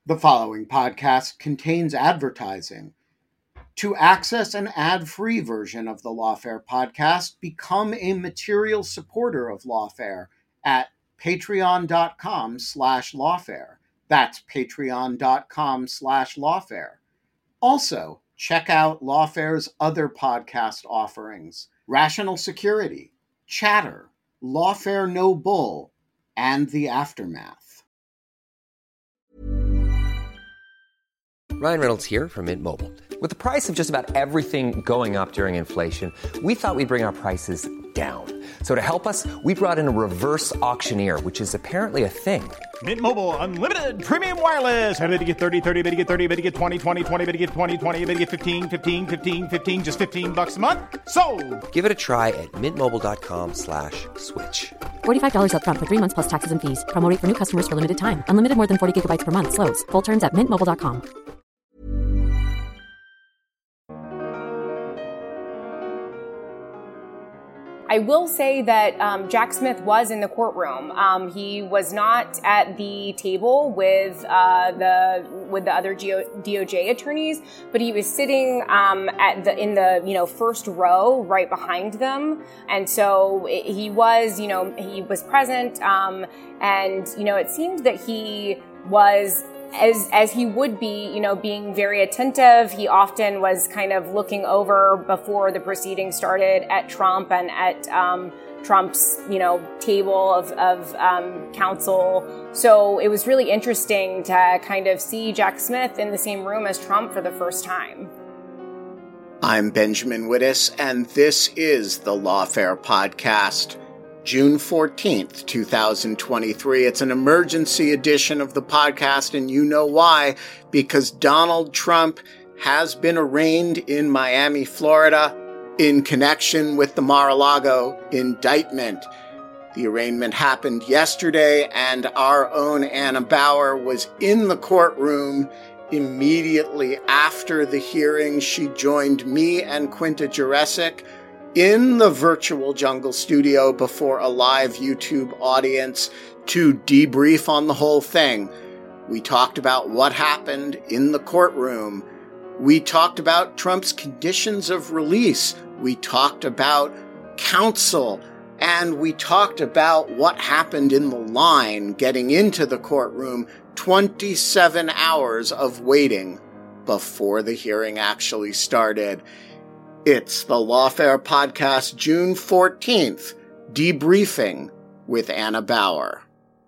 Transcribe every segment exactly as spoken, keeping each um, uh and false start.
The following podcast contains advertising. To access an ad-free version of the Lawfare podcast, become a material supporter of Lawfare at patreon.com slash lawfare. That's patreon.com slash lawfare. Also, check out Lawfare's other podcast offerings: Rational Security, Chatter, Lawfare No Bull, and The Aftermath. Ryan Reynolds here from Mint Mobile. With the price of just about everything going up during inflation, we thought we'd bring our prices down. So to help us, we brought in a reverse auctioneer, which is apparently a thing. Mint Mobile Unlimited Premium Wireless. How to get thirty, thirty, how to get thirty, how to get twenty, twenty, twenty, how to get twenty, twenty, how to get fifteen, fifteen, fifteen, fifteen, just fifteen bucks a month? Sold! Give it a try at mintmobile.com slash switch. forty-five dollars up front for three months plus taxes and fees. Promo rate for new customers for limited time. Unlimited more than forty gigabytes per month. Slows full terms at mint mobile dot com. I will say that um, Jack Smith was in the courtroom. Um, he was not at the table with uh, the with the other D O J attorneys, but he was sitting um, at the in the you know first row right behind them, and so it, he was you know he was present, um, and you know it seemed that he was. As as he would be, you know, being very attentive. He often was kind of looking over before the proceedings started at Trump and at um, Trump's, you know, table of, of um, counsel. So it was really interesting to kind of see Jack Smith in the same room as Trump for the first time. I'm Benjamin Wittes, and this is the Lawfare Podcast. June fourteenth, twenty twenty-three. It's an emergency edition of the podcast, and you know why. Because Donald Trump has been arraigned in Miami, Florida, in connection with the Mar-a-Lago indictment. The arraignment happened yesterday, and our own Anna Bower was in the courtroom immediately after the hearing. She joined me and Quinta Jurecic in the virtual Jungle studio before a live YouTube audience to debrief on the whole thing. We talked about what happened in the courtroom. We talked about Trump's conditions of release. We talked about counsel. And we talked about what happened in the line getting into the courtroom, twenty-seven hours of waiting before the hearing actually started. It's the Lawfare Podcast, June fourteenth, debriefing with Anna Bower.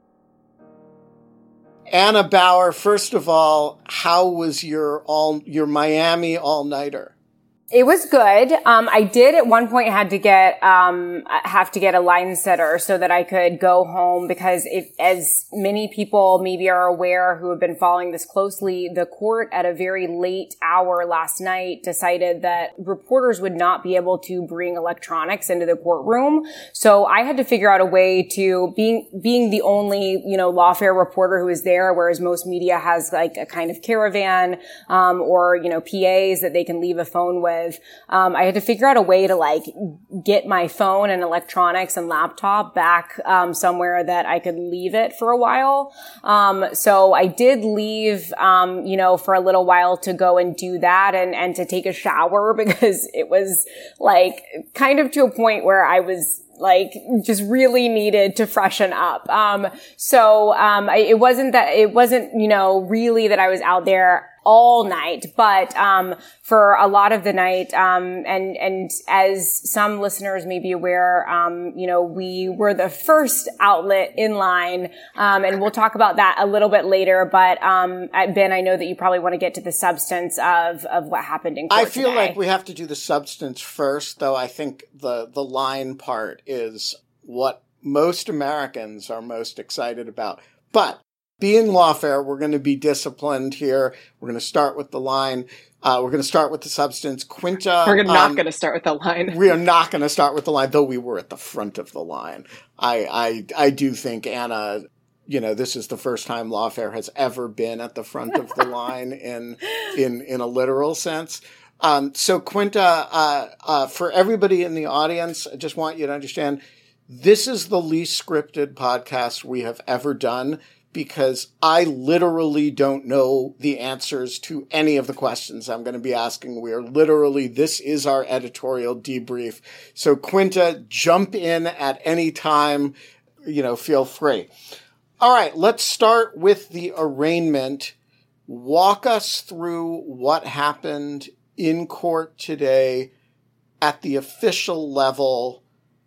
Anna Bower, first of all, how was your all your Miami all-nighter? It was good. Um, I did at one point had to get, um, have to get a line sitter so that I could go home because if, as many people maybe are aware who have been following this closely, the court at a very late hour last night decided that reporters would not be able to bring electronics into the courtroom. So I had to figure out a way to, being, being the only, you know, Lawfare reporter who is there, whereas most media has like a kind of caravan, um, or, you know, P As that they can leave a phone with. Um, I had to figure out a way to like get my phone and electronics and laptop back um, somewhere that I could leave it for a while. Um, so I did leave, um, you know, for a little while to go and do that and, and to take a shower because it was like kind of to a point where I was like just really needed to freshen up. Um, so, um, I, it wasn't that, it wasn't, you know, really that I was out there all night, but, um, for a lot of the night, um, and, and as some listeners may be aware, um, you know, we were the first outlet in line, um, and we'll talk about that a little bit later, but, um, Ben, I know that you probably want to get to the substance of, of what happened in court I feel today. like we have to do the substance first, though I think the, the line part is what most Americans are most excited about. But being Lawfare, we're going to be disciplined here. We're going to start with the line. Uh, we're going to start with the substance. Quinta. We're not um, going to start with the line. We are not going to start with the line, though we were at the front of the line. I, I, I do think, Anna, you know, this is the first time Lawfare has ever been at the front of the line in, in, in a literal sense. Um, so Quinta, uh, uh, for everybody in the audience, I just want you to understand, this is the least scripted podcast we have ever done, because I literally don't know the answers to any of the questions I'm going to be asking. We are literally, this is our editorial debrief. So Quinta, jump in at any time, you know, feel free. All right, let's start with the arraignment. Walk us through what happened in court today at the official level,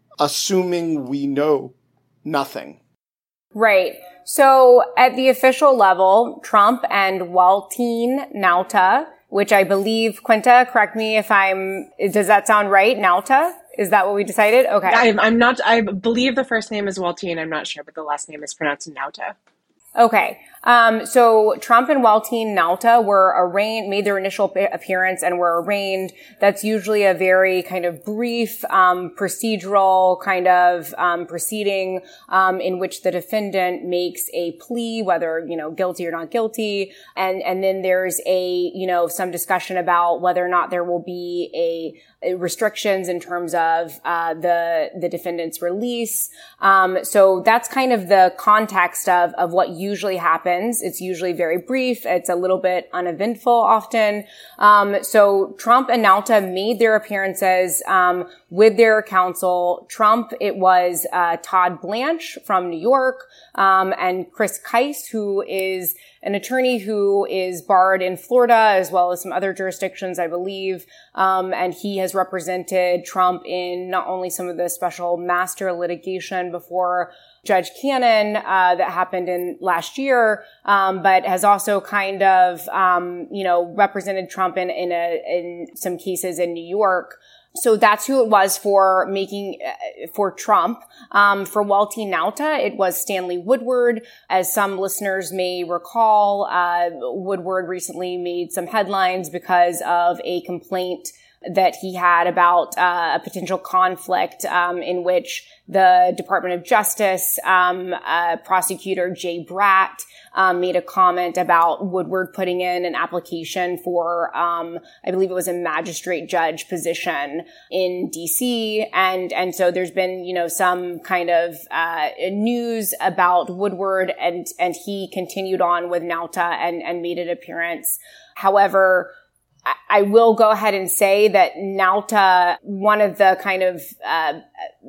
assuming we know nothing. Right. So at the official level, Trump and Waltine Nauta, which I believe, Quinta, correct me if I'm, does that sound right? Nauta? Is that what we decided? Okay. I'm, I'm not, I believe the first name is Waltine. I'm not sure, but the last name is pronounced Nauta. Okay. Um, so Trump and Waltine Nauta were arraigned, made their initial appearance and were arraigned. That's usually a very kind of brief, um, procedural kind of, um, proceeding, um, in which the defendant makes a plea, whether, you know, guilty or not guilty. And, and then there's a, you know, some discussion about whether or not there will be a, restrictions in terms of uh the the defendant's release. Um so that's kind of the context of of what usually happens. It's usually very brief. It's a little bit uneventful often. Um so Trump and Nauta made their appearances um with their counsel. Trump, it was uh Todd Blanche from New York, um and Chris Kise, who is an attorney who is barred in Florida as well as some other jurisdictions, I believe. Um, and he has represented Trump in not only some of the special master litigation before Judge Cannon, uh, that happened in last year, um, but has also kind of, um, you know, represented Trump in, in a, in some cases in New York. So that's who it was for making, uh, for Trump. Um, for Waltine Nauta, it was Stanley Woodward. As some listeners may recall, uh, Woodward recently made some headlines because of a complaint that he had about uh, a potential conflict um, in which the Department of Justice um, uh, prosecutor Jay Bratt um, made a comment about Woodward putting in an application for, um, I believe it was a magistrate judge position in D C, and and so there's been, you know, some kind of uh, news about Woodward, and and he continued on with Nauta and and made an appearance. However, I will go ahead and say that Nauta, one of the kind of uh,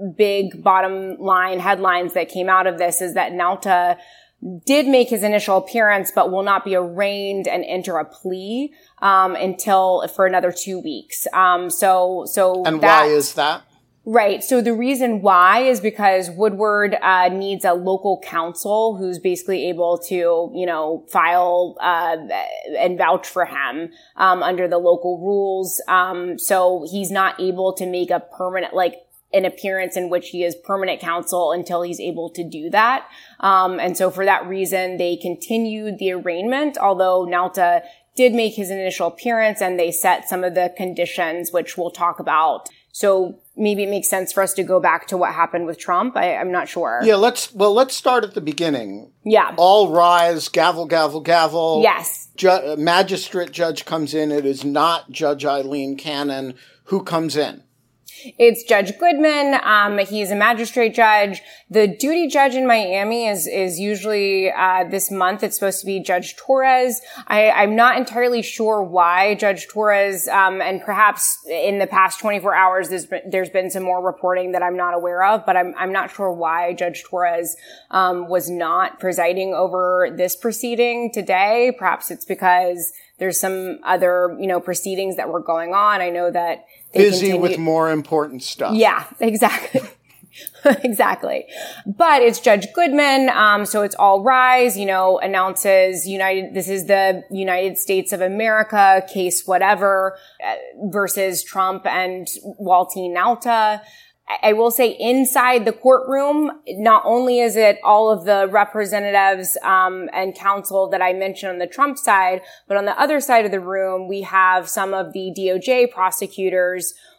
big bottom line headlines that came out of this is that Nauta did make his initial appearance, but will not be arraigned and enter a plea um, until for another two weeks. Um, so, so and that, why is that? Right. So the reason why is because Woodward uh, needs a local counsel who's basically able to, you know, file uh, and vouch for him um, under the local rules. Um, so he's not able to make a permanent, like, an appearance in which he is permanent counsel until he's able to do that. Um, and so for that reason, they continued the arraignment, although Nauta did make his initial appearance and they set some of the conditions, which we'll talk about. So maybe it makes sense for us to go back to what happened with Trump. I, I'm not sure. Yeah, let's, well, let's start at the beginning. Yeah. All rise, gavel, gavel, gavel. Yes. Ju- magistrate judge comes in. It is not Judge Eileen Cannon. Who comes in? It's Judge Goodman. Um, he's a magistrate judge. The duty judge in Miami is, is usually, uh, this month. It's supposed to be Judge Torres. I, I'm not entirely sure why Judge Torres, um, and perhaps in the past twenty-four hours, there's been, there's been some more reporting that I'm not aware of, but I'm, I'm not sure why Judge Torres, um, was not presiding over this proceeding today. Perhaps it's because there's some other, you know, proceedings that were going on. I know that They Busy continue- with more important stuff. Yeah, exactly. Exactly. But it's Judge Goodman. Um, so it's all rise, you know, announces United, this is the United States of America case, whatever, uh, versus Trump and Waltine Nauta. I will say inside the courtroom, not only is it all of the representatives um, and counsel that I mentioned on the Trump side, but on the other side of the room, we have some of the D O J prosecutors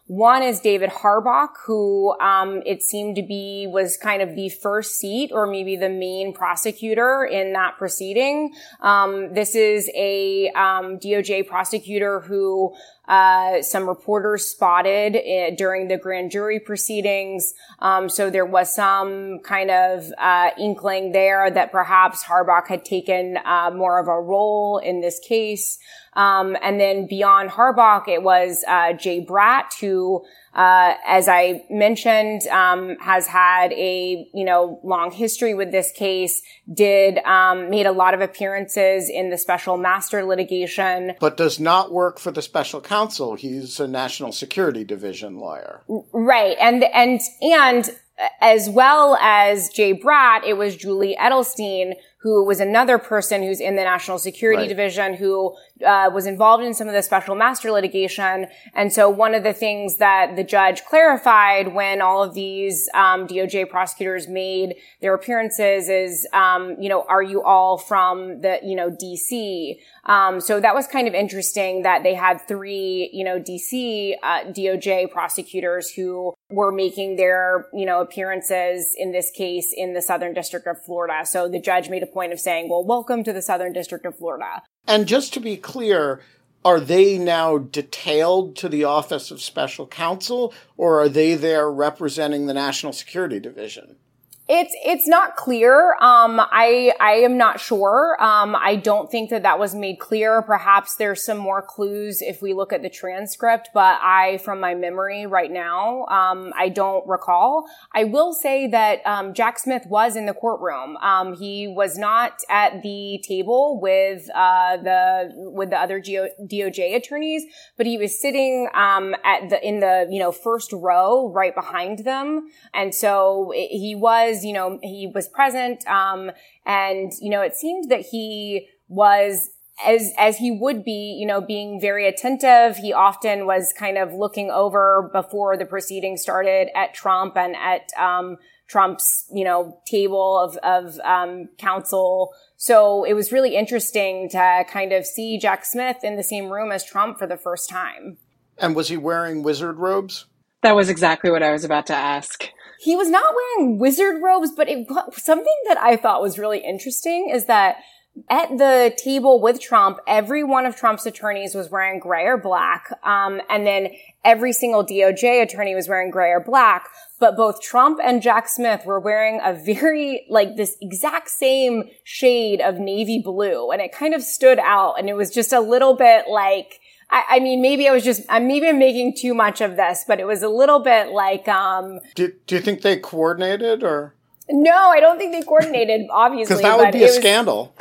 One is David Harbach, who um, it seemed to be was kind of the first seat or maybe the main prosecutor in that proceeding. Um, this is a um, D O J prosecutor who uh some reporters spotted uh, during the grand jury proceedings. Um, so there was some kind of uh inkling there that perhaps Harbach had taken uh more of a role in this case. Um, and then beyond Harbach, it was uh Jay Bratt, who Uh, as I mentioned, um, has had a, you know, long history with this case, did, um, made a lot of appearances in the special master litigation. But does not work for the special counsel. He's a national security division lawyer. Right. And, and, and as well as Jay Bratt, it was Julie Edelstein, who was another person who's in the National Security right. Division, who uh, was involved in some of the special master litigation. And so one of the things that the judge clarified when all of these um, D O J prosecutors made their appearances is, um, you know, are you all from the, you know, D C? Um, so that was kind of interesting that they had three, you know, D C uh, D O J prosecutors who were making their, you know, appearances in this case in the Southern District of Florida. So the judge made a point of saying, well, welcome to the Southern District of Florida. And just to be clear, are they now detailed to the Office of Special Counsel, or are they there representing the National Security Division? It's, it's not clear. Um, I, I am not sure. Um, I don't think that that was made clear. Perhaps there's some more clues if we look at the transcript, but I, from my memory right now, um, I don't recall. I will say that, um, Jack Smith was in the courtroom. Um, he was not at the table with, uh, the, with the other D O J attorneys, but he was sitting, um, at the, in the, you know, first row right behind them. And so it, he was, you know, he was present, um, and, you know, it seemed that he was, as, as he would be, you know, being very attentive. He often was kind of looking over before the proceedings started at Trump and at, um, Trump's, you know, table of, of, um, counsel. So it was really interesting to kind of see Jack Smith in the same room as Trump for the first time. And was he wearing wizard robes? That was exactly what I was about to ask. He was not wearing wizard robes, but it, something that I thought was really interesting is that at the table with Trump, every one of Trump's attorneys was wearing gray or black. Um, and then every single D O J attorney was wearing gray or black. But both Trump and Jack Smith were wearing a very, like, this exact same shade of navy blue. And it kind of stood out. And it was just a little bit like, I, I mean, maybe I was just, I'm maybe making too much of this, but it was a little bit like, um. Do, do you think they coordinated or? No, I don't think they coordinated, obviously. Because that would be a was, scandal.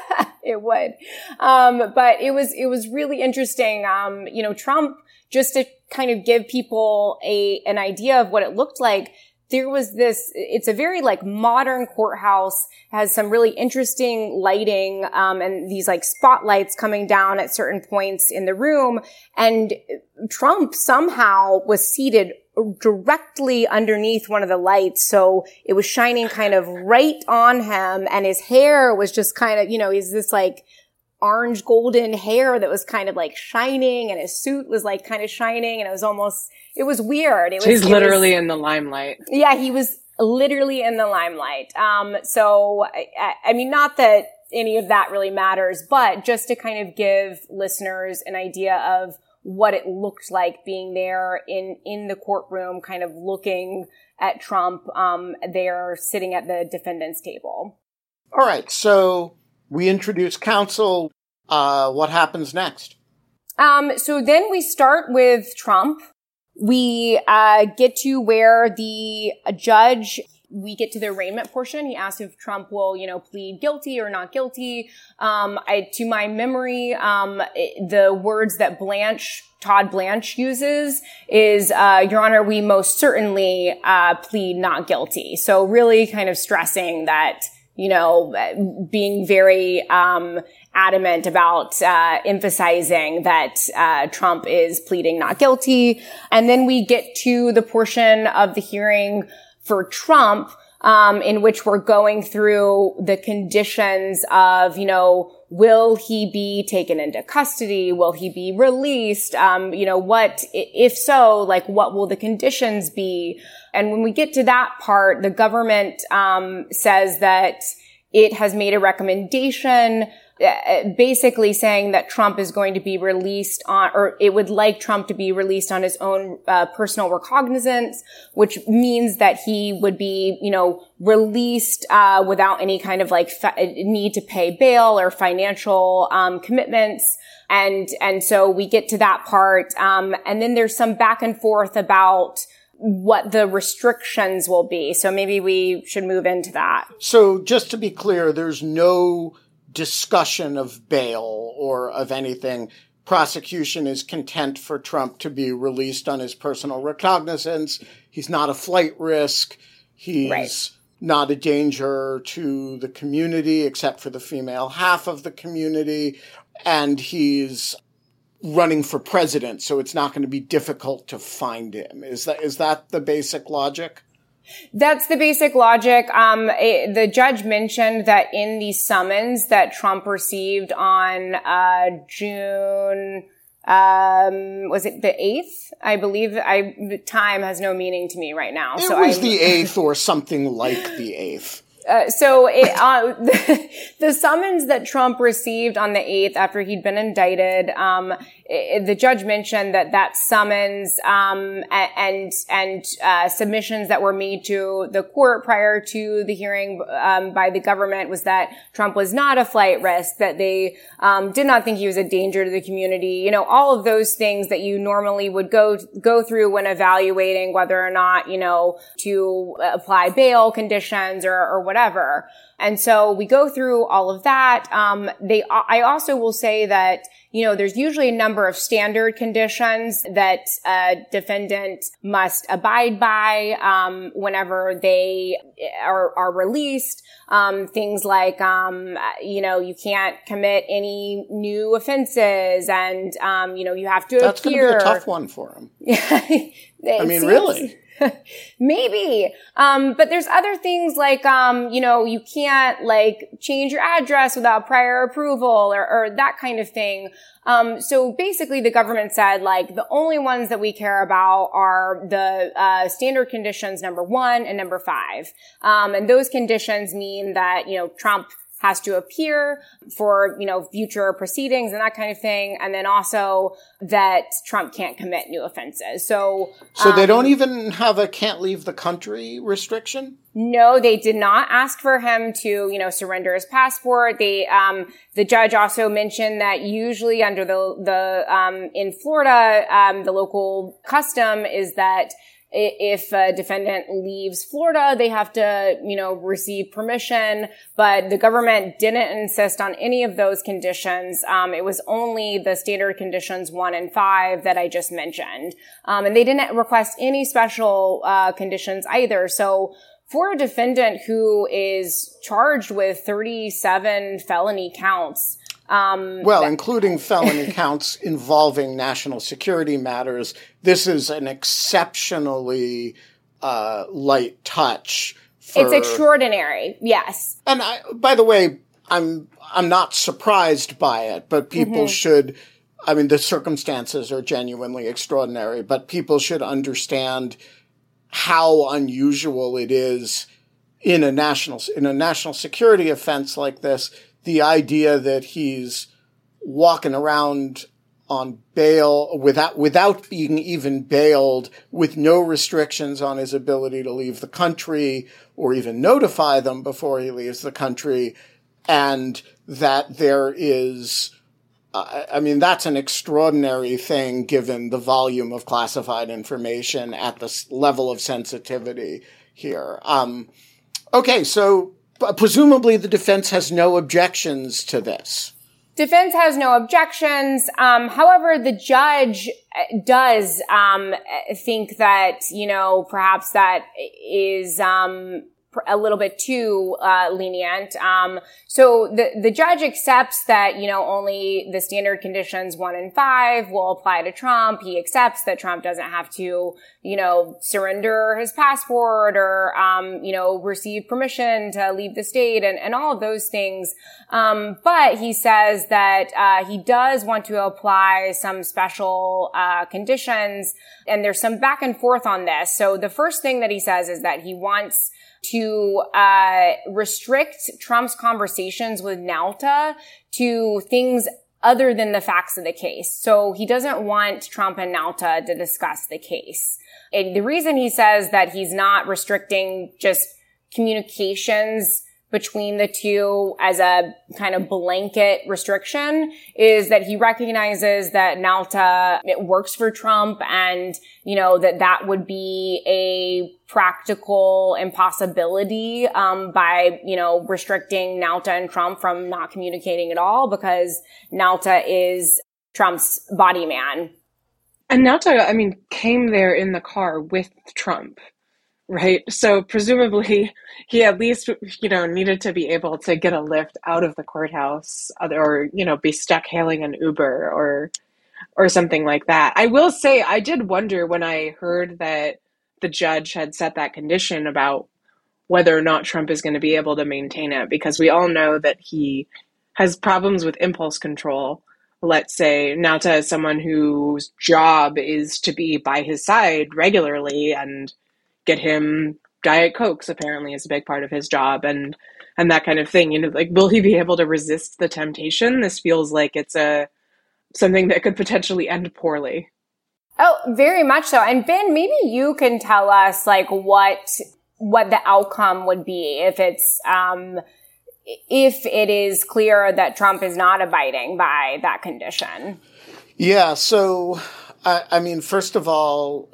It would. Um, but it was, it was really interesting. Um, you know, Trump, just to kind of give people a, an idea of what it looked like, there was this, it's a very like modern courthouse, has some really interesting lighting, um, and these like spotlights coming down at certain points in the room. And Trump somehow was seated directly underneath one of the lights. So it was shining kind of right on him, and his hair was just kind of, you know, he's this like orange golden hair that was kind of like shining, and his suit was like kind of shining, and it was almost, it was weird. It was, He's it literally was, in the limelight. Yeah, he was literally in the limelight. Um, so, I, I mean, not that any of that really matters, but just to kind of give listeners an idea of what it looked like being there in, in the courtroom, kind of looking at Trump, um, there sitting at the defendant's table. All right. So we introduce counsel. Uh, what happens next? Um, so then we start with Trump. We, uh, get to where the judge, we get to the arraignment portion. He asks if Trump will, you know, plead guilty or not guilty. Um, I, to my memory, um, it, the words that Blanche, Todd Blanche uses is, uh, Your Honor, we most certainly, uh, plead not guilty. So really kind of stressing that, you know, being very, um, adamant about, uh, emphasizing that, uh, Trump is pleading not guilty. And then we get to the portion of the hearing for Trump, um, in which we're going through the conditions of, you know, will he be taken into custody? Will he be released? Um, you know, what, if so, like, what will the conditions be? And when we get to that part, the government, um, says that it has made a recommendation, uh, basically saying that Trump is going to be released on, or it would like Trump to be released on his own uh, personal recognizance, which means that he would be, you know, released uh without any kind of like fa- need to pay bail or financial um commitments. And and so we get to that part, um and then there's some back and forth about what the restrictions will be. So maybe we should move into that. So just to be clear, there's no discussion of bail or of anything. Prosecution is content for Trump to be released on his personal recognizance. He's not a flight risk. He's right. not a danger to the community, except for the female half of the community. And he's running for president, so it's not going to be difficult to find him. Is that is that the basic logic? That's the basic logic. Um, it, the judge mentioned that in the summons that Trump received on uh June, um, was it the eighth? I believe. I time has no meaning to me right now. It so was I, the eighth or something like the eighth. Uh, so it, uh, the, the summons that Trump received on the eighth after he'd been indicted, um, it, the judge mentioned that that summons um, and and uh, submissions that were made to the court prior to the hearing um, by the government was that Trump was not a flight risk, that they um, did not think he was a danger to the community. You know, all of those things that you normally would go go through when evaluating whether or not, you know, to apply bail conditions or, or whatever. And so we go through all of that. Um, they, I also will say that, you know, there's usually a number of standard conditions that a defendant must abide by, um, whenever they are, are released. Um, things like, um, you know, you can't commit any new offenses and, um, you know, you have to That's appear. That's going to be a tough one for him. I mean, seems- really? Maybe. Um, but there's other things like, um, you know, you can't like change your address without prior approval or, or that kind of thing. Um, so basically the government said like the only ones that we care about are the, uh, standard conditions number one and number five. Um, and those conditions mean that, you know, Trump has to appear for, you know, future proceedings and that kind of thing. And then also that Trump can't commit new offenses. So, so um, they don't even have a can't leave the country restriction? No, they did not ask for him to, you know, surrender his passport. They, um, the judge also mentioned that usually under the, the, um, in Florida, um, the local custom is that if a defendant leaves Florida, they have to, you know, receive permission, but the government didn't insist on any of those conditions. Um, it was only the standard conditions one and five that I just mentioned. Um, and they didn't request any special, uh, conditions either. So for a defendant who is charged with thirty-seven felony counts, Um, well, including felony counts involving national security matters, this is an exceptionally uh, light touch. For, it's extraordinary, yes. And I, by the way, I'm I'm not surprised by it, but people mm-hmm. should. I mean, the circumstances are genuinely extraordinary, but people should understand how unusual it is in a national in a national security offense like this. The idea that he's walking around on bail without without being even bailed, with no restrictions on his ability to leave the country or even notify them before he leaves the country, and that there is, uh, I mean, that's an extraordinary thing given the volume of classified information at the level of sensitivity here. Um, okay, so presumably the defense has no objections to this. Defense has no objections. Um, however, the judge does um, think that, you know, perhaps that is um, a little bit too uh, lenient. Um, so the the judge accepts that, you know, only the standard conditions one and five will apply to Trump. He accepts that Trump doesn't have to, you know, surrender his passport or, um, you know, receive permission to leave the state and, and all of those things. Um, but he says that uh, he does want to apply some special uh, conditions, and there's some back and forth on this. So the first thing that he says is that he wants to uh restrict Trump's conversations with Nauta to things other than the facts of the case. So he doesn't want Trump and Nauta to discuss the case. And the reason he says that he's not restricting just communications between the two as a kind of blanket restriction is that he recognizes that Nauta, it works for Trump, and, you know, that that would be a practical impossibility, um, by, you know, restricting Nauta and Trump from not communicating at all, because Nauta is Trump's body man. And Nauta, I mean, came there in the car with Trump. Right. So presumably he at least, you know, needed to be able to get a lift out of the courthouse or, you know, be stuck hailing an Uber or or something like that. I will say I did wonder when I heard that the judge had set that condition about whether or not Trump is going to be able to maintain it, because we all know that he has problems with impulse control. Let's say Nauta is someone whose job is to be by his side regularly and get him Diet Cokes, apparently, is a big part of his job, and and that kind of thing. You know, like, will he be able to resist the temptation? This feels like it's a something that could potentially end poorly. Oh, very much so. And Ben, maybe you can tell us like what what the outcome would be if it's um if it is clear that Trump is not abiding by that condition. Yeah. So, I, I mean, first of all,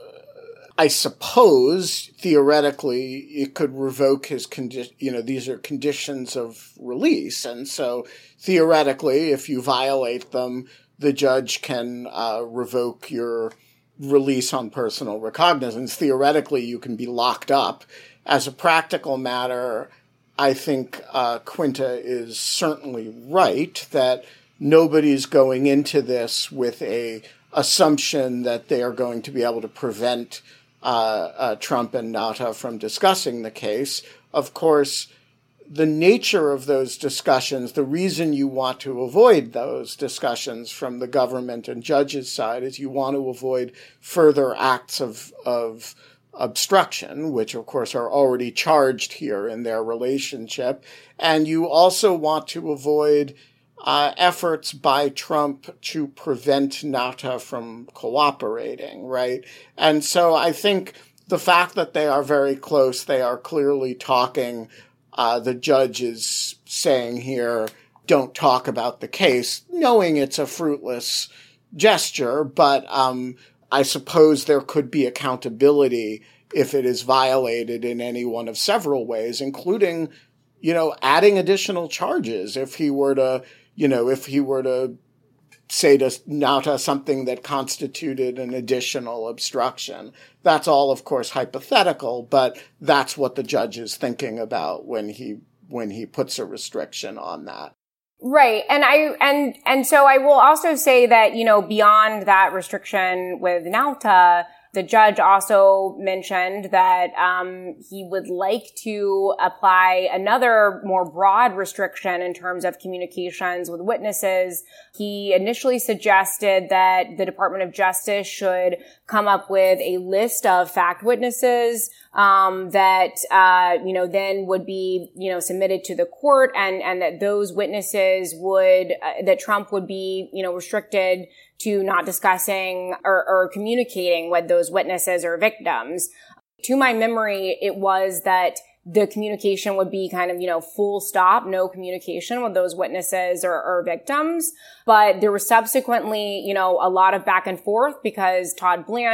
I suppose theoretically it could revoke his condi- you know, these are conditions of release. And so theoretically, if you violate them, the judge can uh, revoke your release on personal recognizance. Theoretically, you can be locked up. As a practical matter, I think uh, Quinta is certainly right that nobody's going into this with a assumption that they are going to be able to prevent Uh, uh, Trump and Nauta from discussing the case. Of course, the nature of those discussions, the reason you want to avoid those discussions from the government and judge's side is you want to avoid further acts of, of obstruction, which of course are already charged here in their relationship. And you also want to avoid Uh, efforts by Trump to prevent Nauta from cooperating, right? And so I think the fact that they are very close, they are clearly talking, uh, the judge is saying here, don't talk about the case, knowing it's a fruitless gesture, but um, I suppose there could be accountability if it is violated in any one of several ways, including, you know, adding additional charges if he were to You know, if he were to say to Nauta something that constituted an additional obstruction. That's all, of course, hypothetical, but that's what the judge is thinking about when he when he puts a restriction on that. Right. And I and and so I will also say that, you know, beyond that restriction with Nauta, the judge also mentioned that um, he would like to apply another more broad restriction in terms of communications with witnesses. He initially suggested that the Department of Justice should come up with a list of fact witnesses um, that uh, you know then would be you know submitted to the court, and and that those witnesses would uh, that Trump would be you know restricted to not discussing or, or communicating with those witnesses or victims. To my memory, it was that the communication would be kind of, you know, full stop, no communication with those witnesses or, or victims. But there was subsequently, you know, a lot of back and forth because Todd Blanche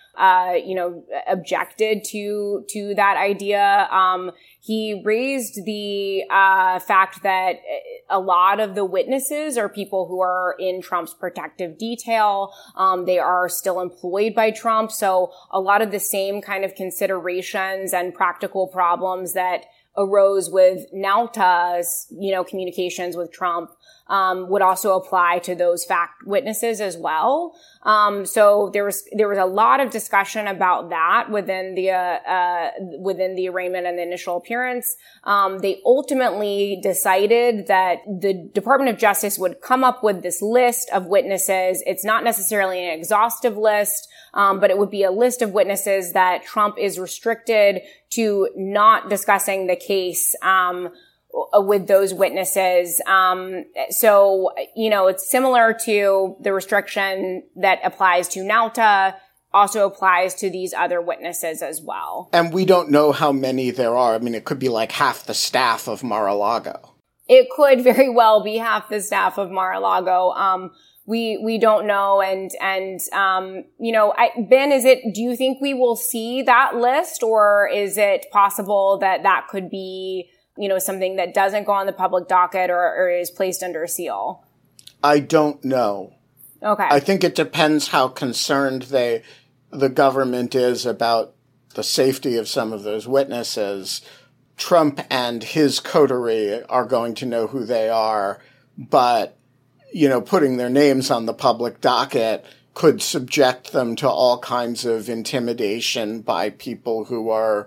uh, you know, objected to, to that idea. Um, he raised the, uh, fact that a lot of the witnesses are people who are in Trump's protective detail. Um, they are still employed by Trump. So a lot of the same kind of considerations and practical problems that arose with Nauta's, you know, communications with Trump, um, would also apply to those fact witnesses as well. Um, so there was, there was a lot of discussion about that within the, uh, uh, within the arraignment and the initial appearance. Um, they ultimately decided that the Department of Justice would come up with this list of witnesses. It's not necessarily an exhaustive list, um, but it would be a list of witnesses that Trump is restricted to not discussing the case, um, with those witnesses. Um, so, you know, it's similar to the restriction that applies to Nauta, also applies to these other witnesses as well. And we don't know how many there are. I mean, it could be like half the staff of Mar-a-Lago. It could very well be half the staff of Mar-a-Lago. Um, we, we don't know. And, and, um, you know, I, Ben, is it, do you think we will see that list, or is it possible that that could be, you know, something that doesn't go on the public docket or, or is placed under seal? I don't know. Okay. I think it depends how concerned they, the government is about the safety of some of those witnesses. Trump and his coterie are going to know who they are, but, you know, putting their names on the public docket could subject them to all kinds of intimidation by people who are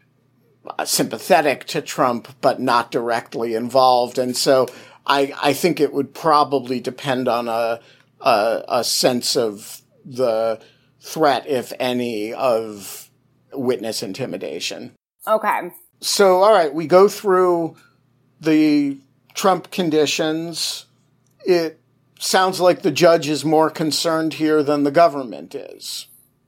sympathetic to Trump, but not directly involved. And so I, I think it would probably depend on a, a, a sense of the threat, if any, of witness intimidation. Okay. So, all right, we go through the Trump conditions. It sounds like the judge is more concerned here than the government is.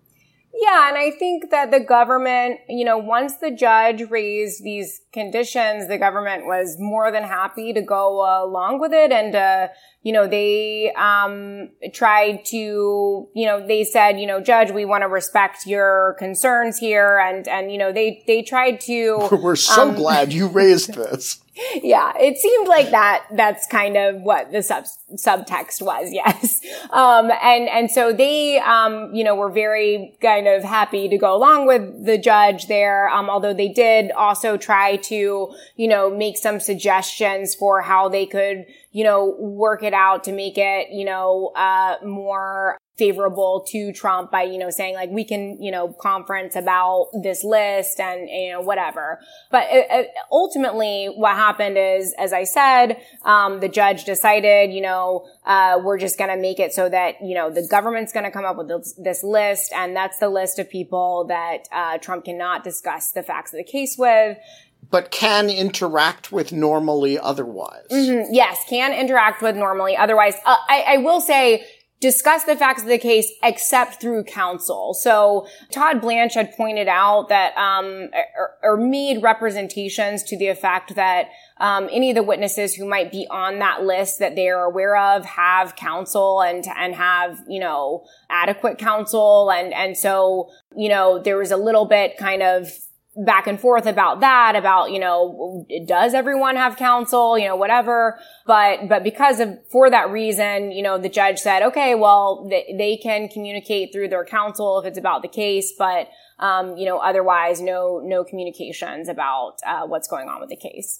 Yeah, and I think that the government, you know, once the judge raised these conditions, the government was more than happy to go uh, along with it. And, uh, you know, they um tried to, you know, they said, you know, Judge, we want to respect your concerns here. And, and you know, they, they tried to... We're so um, glad you raised this. Yeah, it seemed like that, that's kind of what the sub, subtext was, yes. Um, and, and so they, um, you know, were very kind of happy to go along with the judge there, um, although they did also try to, you know, make some suggestions for how they could, you know, work it out to make it, you know, uh, more favorable to Trump by, you know, saying like, we can, you know, conference about this list and, you know, whatever. But it, it, ultimately what happened is, as I said, um, the judge decided, you know, uh, we're just going to make it so that, you know, the government's going to come up with this, this list. And that's the list of people that, uh, Trump cannot discuss the facts of the case with. But can interact with normally otherwise. Mm-hmm. Yes, can interact with normally otherwise. Uh, I, I will say, discuss the facts of the case except through counsel. So Todd Blanche had pointed out that, um, or, or made representations to the effect that, um, any of the witnesses who might be on that list that they are aware of have counsel and, and have, you know, adequate counsel. And, and so, you know, there was a little bit kind of back and forth about that, about, you know, does everyone have counsel, you know, whatever. But, but because of, for that reason, you know, the judge said, okay, well, they, they can communicate through their counsel if it's about the case, but, um, you know, otherwise no, no communications about, uh, what's going on with the case.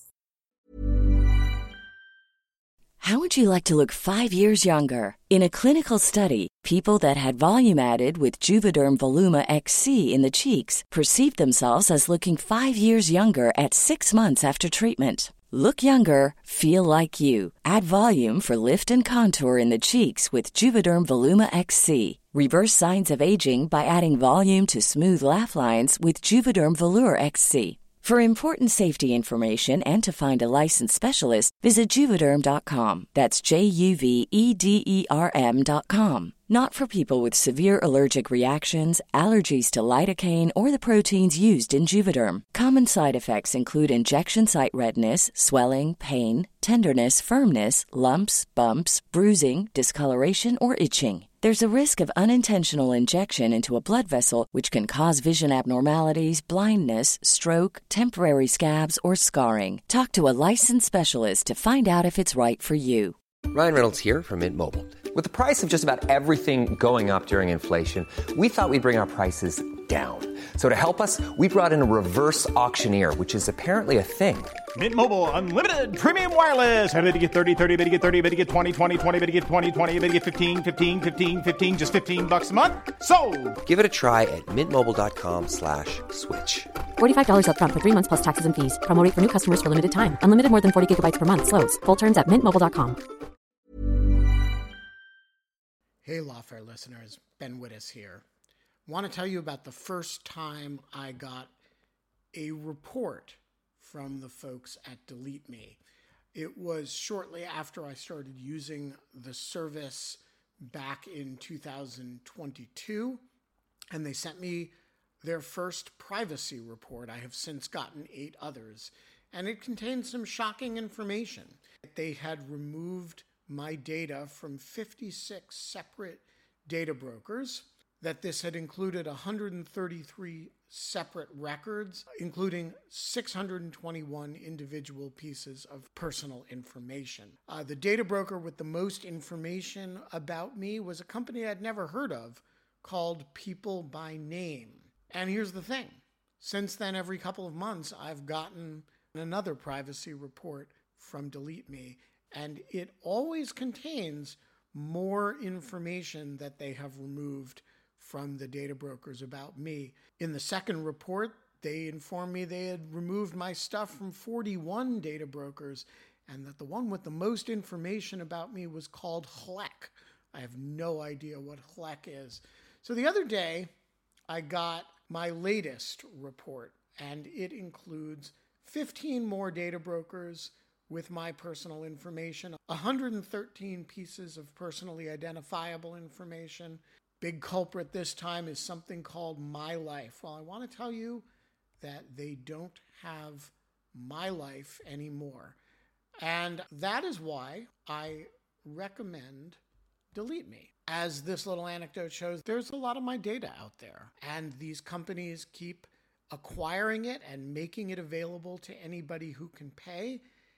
How would you like to look five years younger? In a clinical study, people that had volume added with Juvederm Voluma X C in the cheeks perceived themselves as looking five years younger at six months after treatment. Look younger, feel like you. Add volume for lift and contour in the cheeks with Juvederm Voluma X C. Reverse signs of aging by adding volume to smooth laugh lines with Juvederm Volure X C. For important safety information and to find a licensed specialist, visit Juvederm dot com. That's J U V E D E R M dot com. Not for people with severe allergic reactions, allergies to lidocaine, or the proteins used in Juvederm. Common side effects include injection site redness, swelling, pain, tenderness, firmness, lumps, bumps, bruising, discoloration, or itching. There's a risk of unintentional injection into a blood vessel, which can cause vision abnormalities, blindness, stroke, temporary scabs, or scarring. Talk to a licensed specialist to find out if it's right for you. Ryan Reynolds here from Mint Mobile. With the price of just about everything going up during inflation, we thought we'd bring our prices down. So to help us, we brought in a reverse auctioneer, which is apparently a thing. Mint Mobile Unlimited Premium Wireless. How to get thirty, thirty, how to get thirty, how to get twenty, twenty, twenty, how to get twenty, twenty, how to get fifteen, fifteen, fifteen, fifteen, just fifteen bucks a month? Sold! Give it a try at mintmobile.com slash switch. forty-five dollars up front for three months plus taxes and fees. Promo rate for new customers for limited time. Unlimited more than forty gigabytes per month. Slows full terms at mint mobile dot com. Hey, Lawfare listeners, Ben Wittes here. Want to tell you about the first time I got a report from the folks at Delete Me. It was shortly after I started using the service back in two thousand twenty-two, and they sent me their first privacy report. I have since gotten eight others, and it contained some shocking information. They had removed my data from fifty-six separate data brokers, that this had included one hundred thirty-three separate records, including six hundred twenty-one individual pieces of personal information. Uh, the data broker with the most information about me was a company I'd never heard of called People by Name. And here's the thing. Since then, every couple of months, I've gotten another privacy report from Delete Me, and it always contains more information that they have removed from the data brokers about me. In the second report, they informed me they had removed my stuff from forty-one data brokers, and that the one with the most information about me was called H L E C. I have no idea what H L E C is. So the other day, I got my latest report, and it includes fifteen more data brokers with my personal information, one hundred thirteen pieces of personally identifiable information. Big culprit this time is something called My Life. Well, I want to tell you that they don't have My Life anymore. And that is why I recommend Delete Me. As this little anecdote shows, there's a lot of my data out there, and these companies keep acquiring it and making it available to anybody who can pay.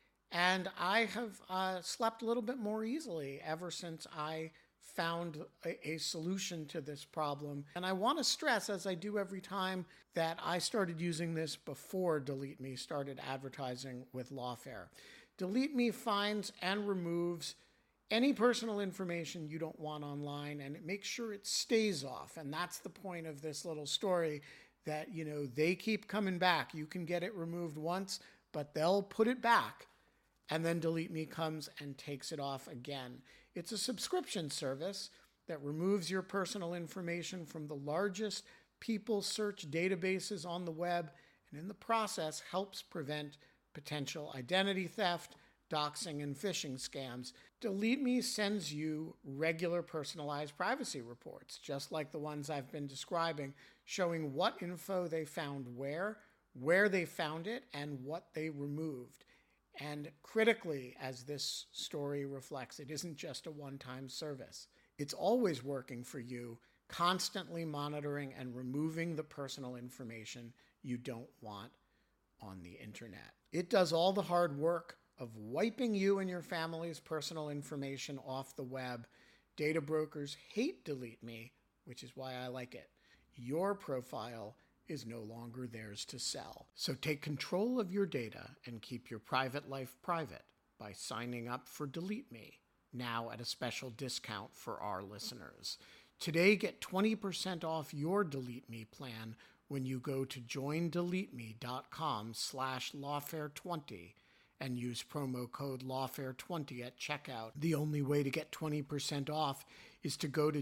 And I have uh, slept a little bit more easily ever since I found a, a solution to this problem. And I want to stress, as I do every time, that I started using this before Delete Me started advertising with Lawfare. Delete Me finds and removes any personal information you don't want online, and it makes sure it stays off. And that's the point of this little story, that, you know, they keep coming back. You can get it removed once, but they'll put it back. And then Delete Me comes and takes it off again. It's a subscription service that removes your personal information from the largest people search databases on the web, and in the process helps prevent potential identity theft, doxing, and phishing scams. Delete Me sends you regular personalized privacy reports, just like the ones I've been describing, showing what info they found where, where they found it, and what they removed. And critically, as this story reflects, it isn't just a one-time service. It's always working for you, constantly monitoring and removing the personal information you don't want on the internet. It does all the hard work of wiping you and your family's personal information off the web. Data brokers hate Delete Me, which is why I like it. Your profile is no longer theirs to sell. So take control of your data and keep your private life private by signing up for Delete Me, now at a special discount for our listeners. Today, get twenty percent off your Delete Me plan when you go to joindeleteme.com slash lawfare20 and use promo code lawfare twenty at checkout. The only way to get twenty percent off is to go to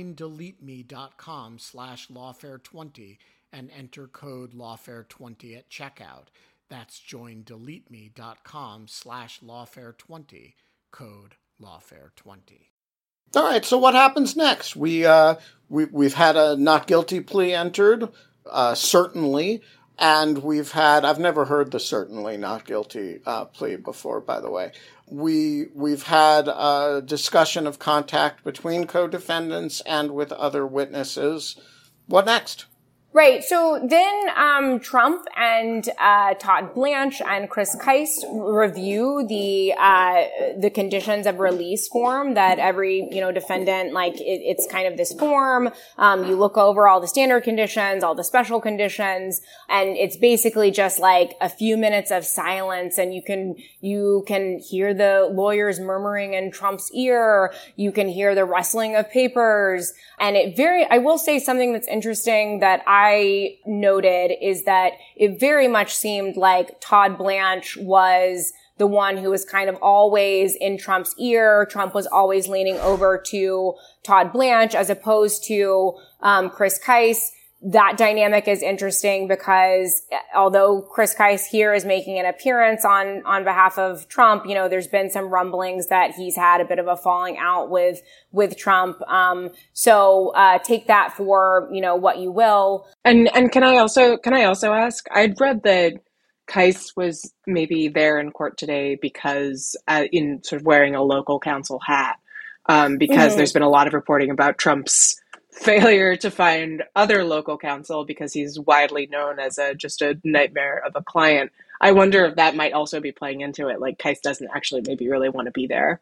joindeleteme.com slash lawfare20 and enter code lawfare twenty at checkout. That's joindeleteme.com slash lawfare20, code lawfare twenty. All right. So what happens next? We, uh, we, we've had a not guilty plea entered, uh, certainly. And we've had, I've never heard the certainly not guilty, uh, plea before, by the way. We, we've had a discussion of contact between co-defendants and with other witnesses. What next? Right. So then um, Trump and uh, Todd Blanche and Chris Kise review the uh, the conditions of release form that every you know defendant, like it, it's kind of this form. Um, you look over all the standard conditions, all the special conditions, and it's basically just like a few minutes of silence, and you can you can hear the lawyers murmuring in Trump's ear. You can hear the rustling of papers, and it very. I will say something that's interesting that I. I noted is that it very much seemed like Todd Blanche was the one who was kind of always in Trump's ear. Trump was always leaning over to Todd Blanche as opposed to um, Chris Kise. That dynamic is interesting because although Chris Kise here is making an appearance on, on behalf of Trump, you know, there's been some rumblings that he's had a bit of a falling out with, with Trump. Um, so, uh, take that for, you know, what you will. And, and can I also, can I also ask, I'd read that Kise was maybe there in court today because, uh, in sort of wearing a local counsel hat, um, because mm-hmm. there's been a lot of reporting about Trump's failure to find other local counsel because he's widely known as a just a nightmare of a client. I wonder if that might also be playing into it. Like Kise doesn't actually maybe really want to be there.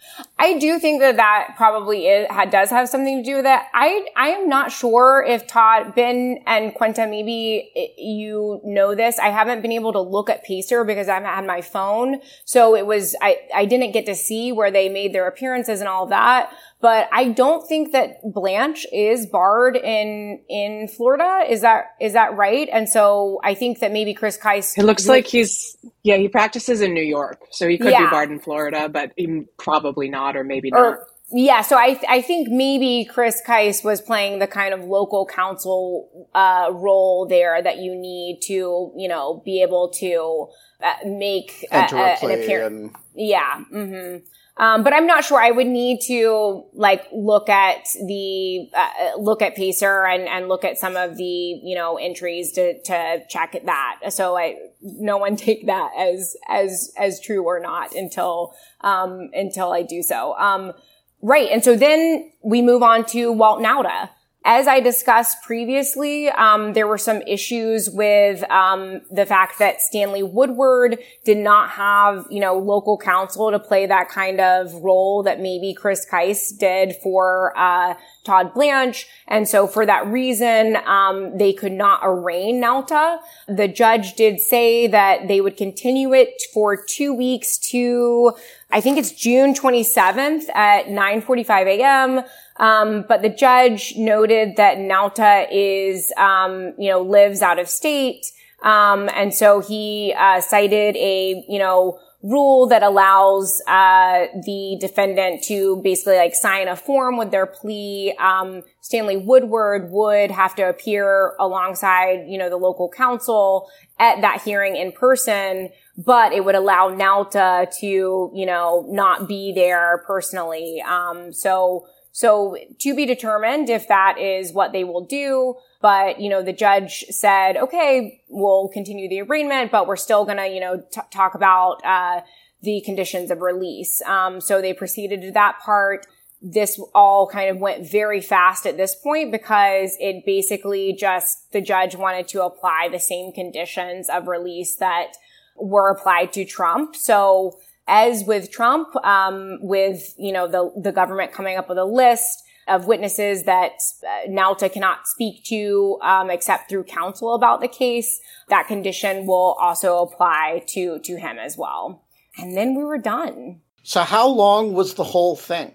I do think that that probably is, does have something to do with it. I, I am not sure if Todd, Ben, and Quinta, maybe you know this. I haven't been able to look at Pacer because I haven't had my phone. So it was, I, I didn't get to see where they made their appearances and all of that. But I don't think that Blanche is barred in, in Florida. Is that, is that right? And so I think that maybe Chris Kise. It looks like he's, yeah, he practices in New York. So he could yeah. be barred in Florida, but he probably not, or maybe or, not. Yeah. So I, I think maybe Chris Kise was playing the kind of local counsel, uh, role there that you need to, you know, be able to uh, make uh, uh, an appearance. And- yeah. Mm-hmm. Um, but I'm not sure. I would need to like look at the uh, look at Pacer and, and look at some of the you know entries to to check that. So I no one take that as as as true or not until um, until I do so. Um, right, and so then we move on to Walt Nauta. As I discussed previously, um, there were some issues with um, the fact that Stanley Woodward did not have, you know, local counsel to play that kind of role that maybe Chris Kise did for uh, Todd Blanche. And so for that reason, um, they could not arraign Nauta. The judge did say that they would continue it for two weeks to, I think it's June twenty-seventh at nine forty-five a.m., Um, but the judge noted that Nauta is, um, you know, lives out of state. Um, and so he, uh, cited a, you know, rule that allows, uh, the defendant to basically like sign a form with their plea. Um, Stanley Woodward would have to appear alongside, you know, the local counsel at that hearing in person, but it would allow Nauta to, you know, not be there personally. Um, so, So to be determined if that is what they will do. But, you know, the judge said, okay, we'll continue the arraignment, but we're still going to, you know, t- talk about, uh, the conditions of release. Um, so they proceeded to that part. This all kind of went very fast at this point because it basically just, the judge wanted to apply the same conditions of release that were applied to Trump. So, as with Trump, um, with, you know, the, the government coming up with a list of witnesses that uh, Nauta cannot speak to, um, except through counsel about the case, that condition will also apply to, to him as well. And then we were done. So how long was the whole thing?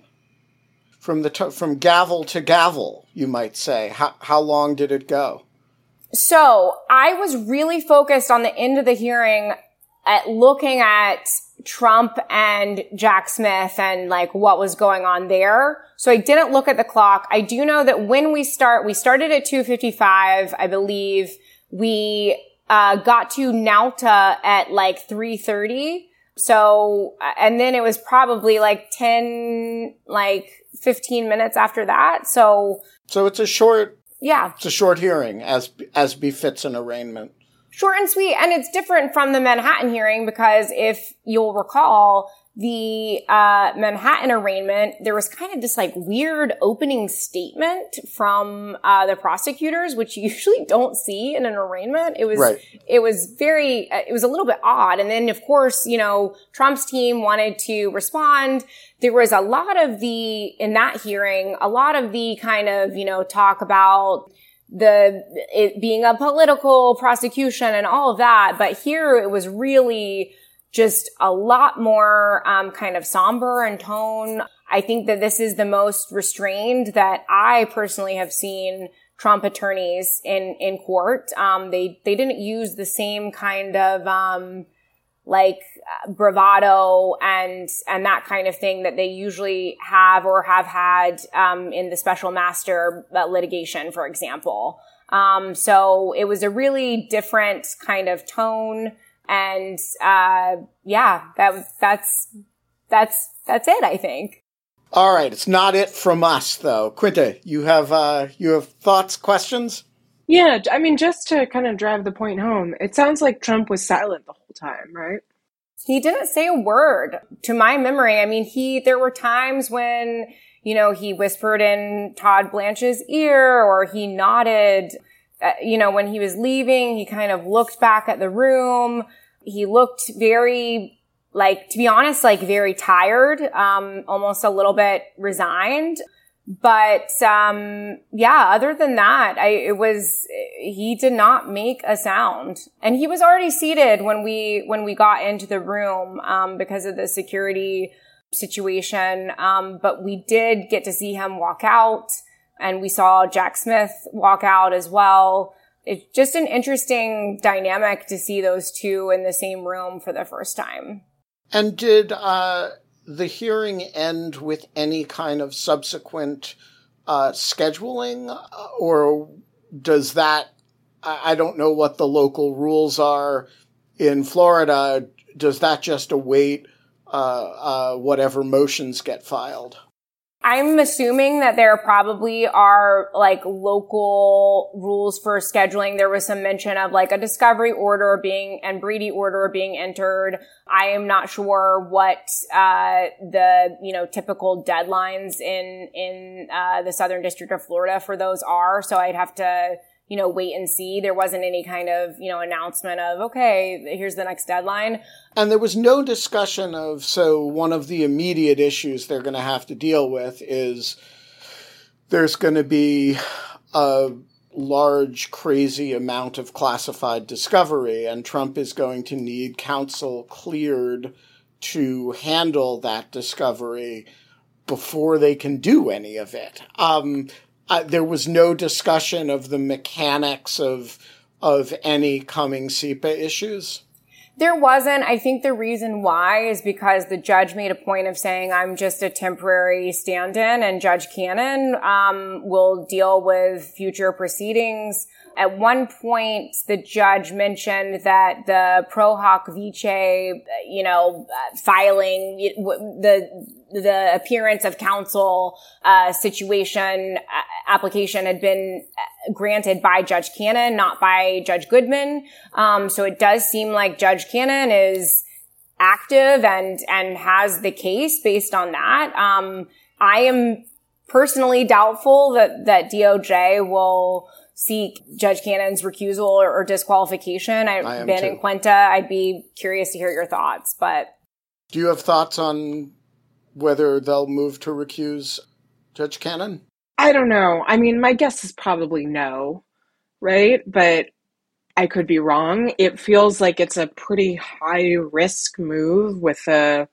From the, to- from gavel to gavel, you might say. How, how long did it go? So I was really focused on the end of the hearing at looking at Trump and Jack Smith and like what was going on there. So I didn't look at the clock. I do know that when we start, we started at two fifty-five, I believe. We uh got to Nauta at like three thirty. So, and then it was probably like ten, like fifteen minutes after that. So, so it's a short, yeah, it's a short hearing as, as befits an arraignment. Short and sweet. And it's different from the Manhattan hearing because if you'll recall, the uh Manhattan arraignment, there was kind of this like weird opening statement from uh the prosecutors, which you usually don't see in an arraignment. It was right. It was very uh, it was a little bit odd. And then of course, you know, Trump's team wanted to respond. There was a lot of the in that hearing, a lot of the kind of, you know, talk about the it being a political prosecution and all of that, but here it was really just a lot more um kind of somber in tone. I think that this is the most restrained that I personally have seen Trump attorneys in in court. Um they they didn't use the same kind of um like bravado and and that kind of thing that they usually have or have had um in the special master litigation, for example. Um so it was a really different kind of tone. And, uh, yeah, that, that's, that's, that's it, I think. All right. It's not it from us, though. Quinta, you have, uh, you have thoughts, questions? Yeah. I mean, just to kind of drive the point home, it sounds like Trump was silent the whole time, right? He didn't say a word to my memory. I mean, he, there were times when, you know, he whispered in Todd Blanche's ear or he nodded. Uh, you know, when he was leaving, he kind of looked back at the room. He looked very, like, to be honest, like very tired, um, almost a little bit resigned. But, um, yeah, other than that, I, it was, he did not make a sound. And he was already seated when we, when we got into the room, um, because of the security situation. Um, but we did get to see him walk out. And we saw Jack Smith walk out as well. It's just an interesting dynamic to see those two in the same room for the first time. And did uh, the hearing end with any kind of subsequent uh, scheduling? Or does that, I don't know what the local rules are in Florida, does that just await uh, uh, whatever motions get filed? I'm assuming that there probably are like local rules for scheduling. There was some mention of like a discovery order being and Brady order being entered. I am not sure what uh the, you know, typical deadlines in in uh the Southern District of Florida for those are. So I'd have to, you know, wait and see. There wasn't any kind of, you know, announcement of, okay, here's the next deadline. And there was no discussion of, so one of the immediate issues they're going to have to deal with is there's going to be a large, crazy amount of classified discovery, and Trump is going to need counsel cleared to handle that discovery before they can do any of it. Um, Uh, there was no discussion of the mechanics of of any coming S I P A issues? There wasn't. I think the reason why is because the judge made a point of saying, I'm just a temporary stand-in, and Judge Cannon um, will deal with future proceedings. At one point, the judge mentioned that the Pro Hoc Vice, you know, uh, filing, the the appearance of counsel uh, situation uh, application had been granted by Judge Cannon, not by Judge Goodman. Um, so it does seem like Judge Cannon is active and and has the case based on that. Um, I am personally doubtful that that D O J will seek Judge Cannon's recusal or, or disqualification. I, I Ben too. and Quinta, I'd be curious to hear your thoughts. But do you have thoughts on whether they'll move to recuse Judge Cannon? I don't know. I mean, my guess is probably no, right? But I could be wrong. It feels like it's a pretty high risk move with a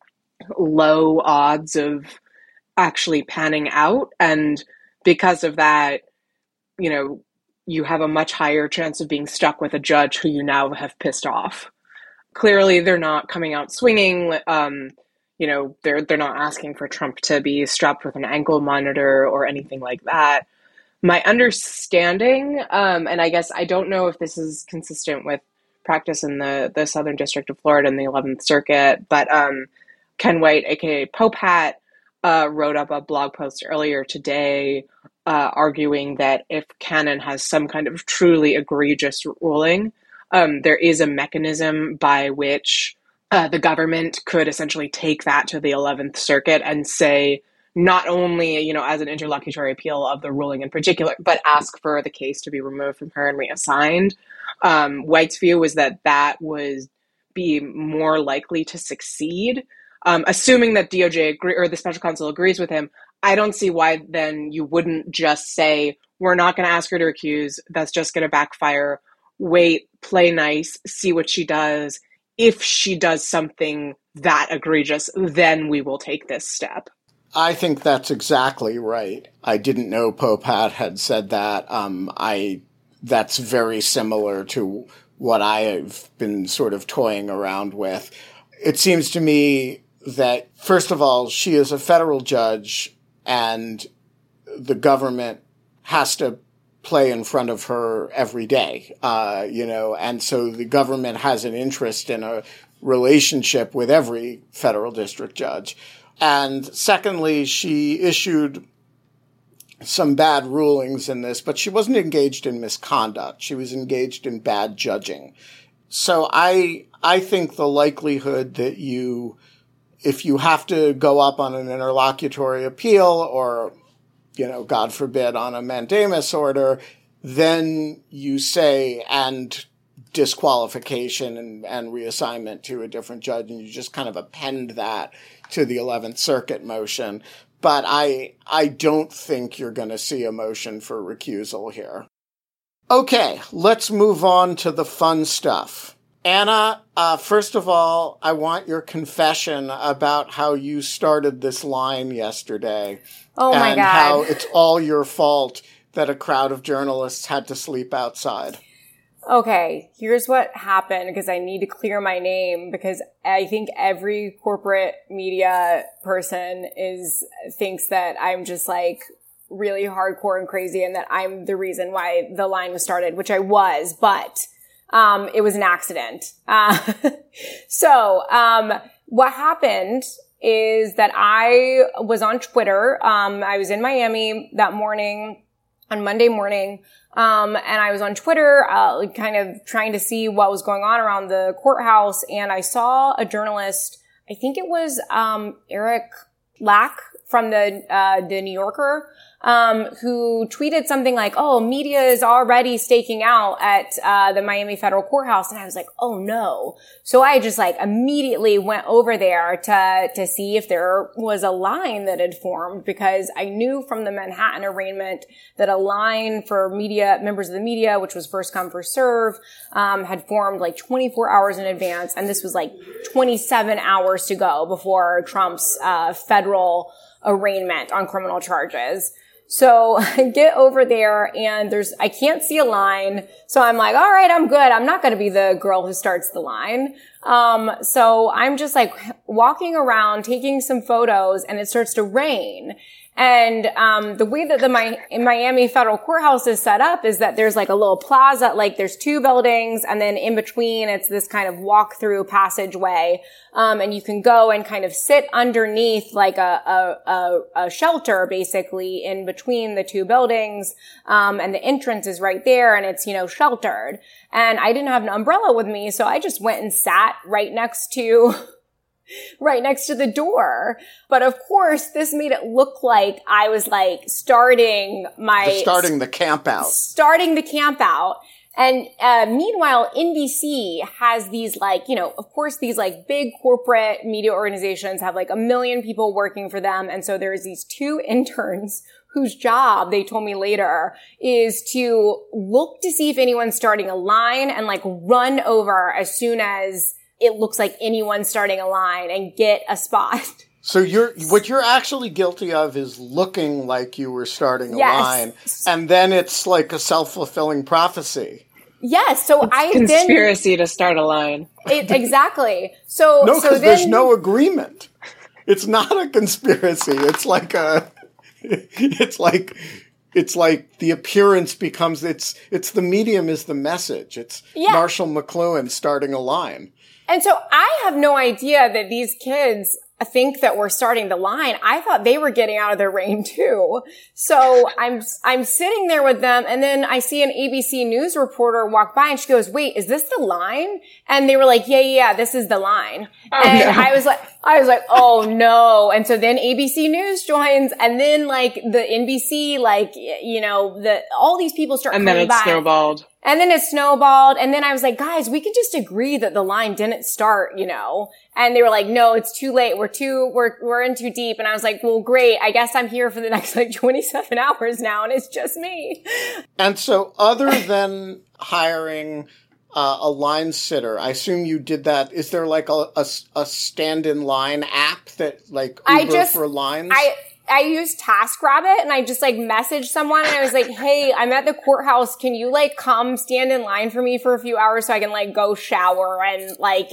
low odds of actually panning out. And because of that, you know, you have a much higher chance of being stuck with a judge who you now have pissed off. Clearly, they're not coming out swinging. Um, you know, they're they're not asking for Trump to be strapped with an ankle monitor or anything like that. My understanding, um, and I guess I don't know if this is consistent with practice in the, the Southern District of Florida in the eleventh Circuit. But um, Ken White, a k a. Pope Hat, uh, wrote up a blog post earlier today uh, arguing that if Cannon has some kind of truly egregious ruling, um, there is a mechanism by which uh, the government could essentially take that to the eleventh Circuit and say, not only, you know, as an interlocutory appeal of the ruling in particular, but ask for the case to be removed from her and reassigned. Um, White's view was that that would be more likely to succeed, um, assuming that D O J agree, or the special counsel agrees with him. I don't see why then you wouldn't just say, we're not going to ask her to recuse. That's just going to backfire. Wait, play nice, see what she does. If she does something that egregious, then we will take this step. I think that's exactly right. I didn't know Pope Hat had said that. Um, I that's very similar to what I have been sort of toying around with. It seems to me that, first of all, she is a federal judge and the government has to play in front of her every day, uh, you know, and so the government has an interest in a relationship with every federal district judge. And secondly, she issued some bad rulings in this, but she wasn't engaged in misconduct. She was engaged in bad judging. So I I think the likelihood that you, if you have to go up on an interlocutory appeal or, you know, God forbid, on a mandamus order, then you say, and disqualification and, and reassignment to a different judge, and you just kind of append that to the eleventh Circuit motion. But I I don't think you're going to see a motion for recusal here. Okay, let's move on to the fun stuff. Anna, uh, first of all, I want your confession about how you started this line yesterday. Oh, my God. And how it's all your fault that a crowd of journalists had to sleep outside. Okay, here's what happened, because I need to clear my name, because I think every corporate media person is thinks that I'm just like really hardcore and crazy and that I'm the reason why the line was started, which I was, but um it was an accident. Uh, so um what happened is that I was on Twitter. Um I was in Miami that morning, on Monday morning. Um, and I was on Twitter, uh, kind of trying to see what was going on around the courthouse. And I saw a journalist, I think it was, um, Eric Lack from the, uh, the New Yorker, um, who tweeted something like, oh, media is already staking out at, uh, the Miami Federal Courthouse. And I was like, oh no. So I just like immediately went over there to, to see if there was a line that had formed, because I knew from the Manhattan arraignment that a line for media, members of the media, which was first come, first serve, um, had formed like twenty-four hours in advance. And this was like twenty-seven hours to go before Trump's, uh, federal arraignment on criminal charges. So I get over there and there's, I can't see a line. So I'm like, all right, I'm good. I'm not going to be the girl who starts the line. Um, so I'm just like walking around, taking some photos, and it starts to rain. And, um, the way that the Mi- Miami Federal Courthouse is set up is that there's like a little plaza, like there's two buildings, and then in between it's this kind of walk-through passageway. Um, and you can go and kind of sit underneath like a, a, a, a shelter basically in between the two buildings. Um, and the entrance is right there and it's, you know, sheltered. And I didn't have an umbrella with me, so I just went and sat right next to right next to the door. But of course, this made it look like I was like starting my... The starting the camp out. Starting the camp out. And uh meanwhile, N B C has these like, you know, of course, these like big corporate media organizations have like a million people working for them. And so there's these two interns whose job, they told me later, is to look to see if anyone's starting a line and like run over as soon as it looks like anyone's starting a line and get a spot. So you're, what you're actually guilty of is looking like you were starting a yes. line, and then it's like a self-fulfilling prophecy. Yes, so it's I conspiracy then, to start a line. It, exactly. So no, because so there's no agreement. It's not a conspiracy. It's like a. It's like it's like the appearance becomes, it's, it's the medium is the message. It's yeah. Marshall McLuhan starting a line. And so I have no idea that these kids think that we're starting the line. I thought they were getting out of their rain too. So I'm, I'm sitting there with them, and then I see an A B C News reporter walk by, and she goes, "Wait, is this the line?" And they were like, yeah, yeah, this is the line. Oh, and no. I was like, I was like, oh no. And so then A B C News joins, and then like the N B C, like, you know, the, all these people start and coming by. And then it snowballed. And then it snowballed. And then I was like, guys, we could just agree that the line didn't start, you know? And they were like, no, it's too late. We're too, we're, we're in too deep. And I was like, well, great. I guess I'm here for the next like twenty-seven hours now. And it's just me. And so other than hiring uh, a line sitter, I assume you did that. Is there like a, a, a stand-in line app that like Uber I just, for lines? I, I used TaskRabbit, and I just like messaged someone, and I was like, hey, I'm at the courthouse. Can you like come stand in line for me for a few hours so I can like go shower and like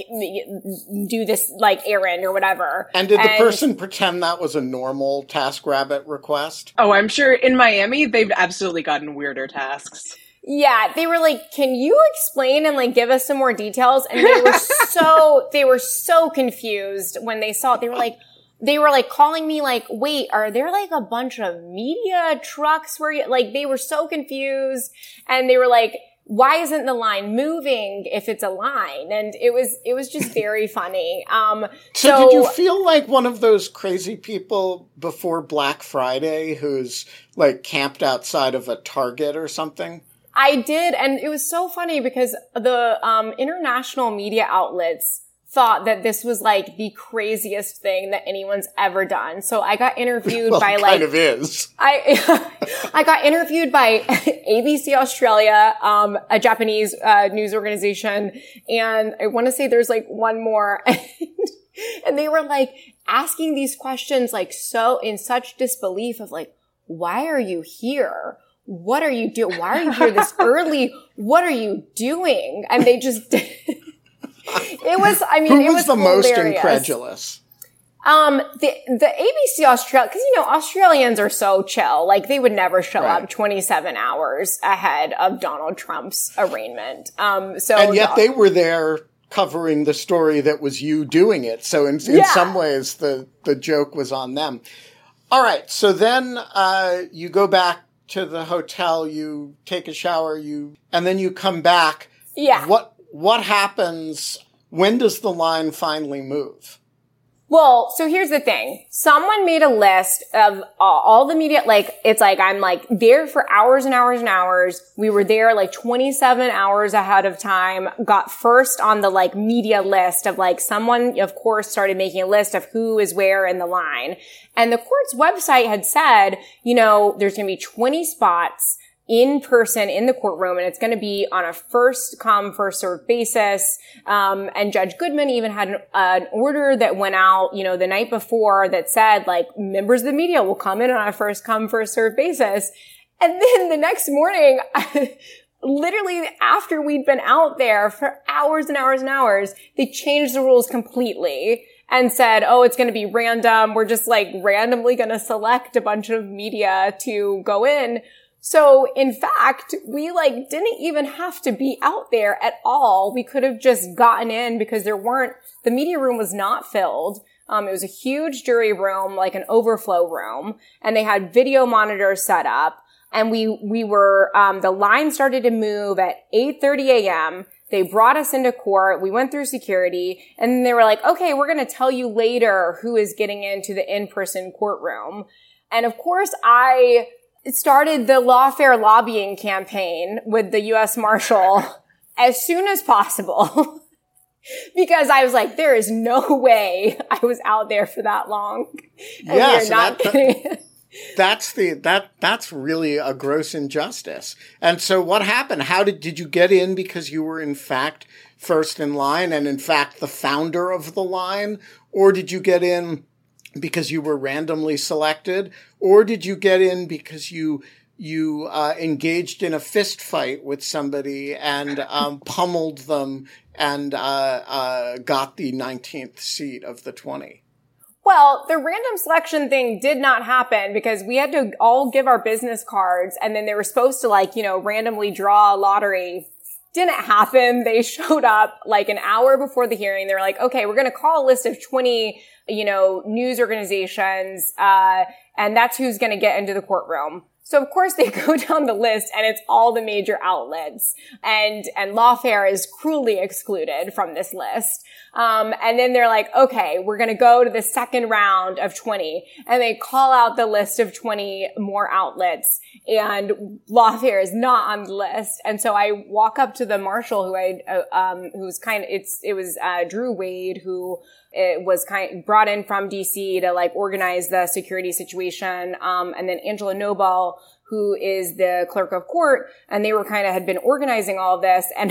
do this like errand or whatever? And did the and, person pretend that was a normal TaskRabbit request? Oh, I'm sure in Miami, they've absolutely gotten weirder tasks. Yeah, they were like, can you explain and like give us some more details? And they were so, they were so confused when they saw it. They were like, They were like calling me like, wait, are there like a bunch of media trucks where you, like, they were so confused, and they were like, why isn't the line moving if it's a line? And it was, it was just very funny. Um, so, so did you feel like one of those crazy people before Black Friday who's like camped outside of a Target or something? I did. And it was so funny because the, um, international media outlets thought that this was like the craziest thing that anyone's ever done. So I got interviewed well, by it like kind of is. I I got interviewed by A B C Australia, um, a Japanese uh, news organization, and I want to say there's like one more, and, and they were like asking these questions like so in such disbelief of like, why are you here? What are you doing? Why are you here this early? What are you doing? And they just. It was, I mean, Who it was was the hilarious. most incredulous? Um, the, the A B C Australia, cause you know, Australians are so chill. Like they would never show right. up twenty-seven hours ahead of Donald Trump's arraignment. Um, so. And yet they were there covering the story that was you doing it. So in, in yeah. some ways the, the joke was on them. All right. So then, uh, you go back to the hotel, you take a shower, you, and then you come back. Yeah. What, What happens? When does the line finally move? Well, so here's the thing. Someone made a list of all, all the media, like, it's like, I'm like there for hours and hours and hours. We were there like twenty-seven hours ahead of time, got first on the like media list of like someone, of course, started making a list of who is where in the line. And the court's website had said, you know, there's going to be twenty spots in person in the courtroom, and it's going to be on a first come, first served basis. Um, and Judge Goodman even had an, uh, an order that went out, you know, the night before that said, like, members of the media will come in on a first come, first served basis. And then the next morning, literally after we'd been out there for hours and hours and hours, they changed the rules completely and said, oh, it's going to be random. We're just like randomly going to select a bunch of media to go in. So in fact, we like didn't even have to be out there at all. We could have just gotten in because there weren't, the media room was not filled. Um, it was a huge jury room, like an overflow room, and they had video monitors set up. And we, we were, um, the line started to move at eight thirty a.m. They brought us into court. We went through security, and then they were like, okay, we're going to tell you later who is getting into the in-person courtroom. And of course, I started the lawfare lobbying campaign with the U S Marshal as soon as possible because I was like, there is no way I was out there for that long. And yeah, we are so not that, getting that, that's the that that's really a gross injustice. And so what happened? How did did you get in because you were in fact first in line and in fact the founder of the line, or did you get in because you were randomly selected, or did you get in because you you uh, engaged in a fist fight with somebody and um, pummeled them and uh, uh, got the nineteenth seat of the twenty? Well, the random selection thing did not happen because we had to all give our business cards and then they were supposed to like, you know, randomly draw a lottery. Didn't happen. They showed up like an hour before the hearing. They were like, okay, we're going to call a list of twenty, you know, news organizations, uh, and that's who's going to get into the courtroom. So of course they go down the list and it's all the major outlets and, and Lawfare is cruelly excluded from this list. Um, and then they're like, okay, we're going to go to the second round of twenty and they call out the list of twenty more outlets and Lawfare is not on the list. And so I walk up to the marshal who I, uh, um, who was kind of, it's, it was, uh, Drew Wade who, it was kind of brought in from D C to like organize the security situation. Um, and then Angela Noble, who is the clerk of court, and they were kind of had been organizing all of this. And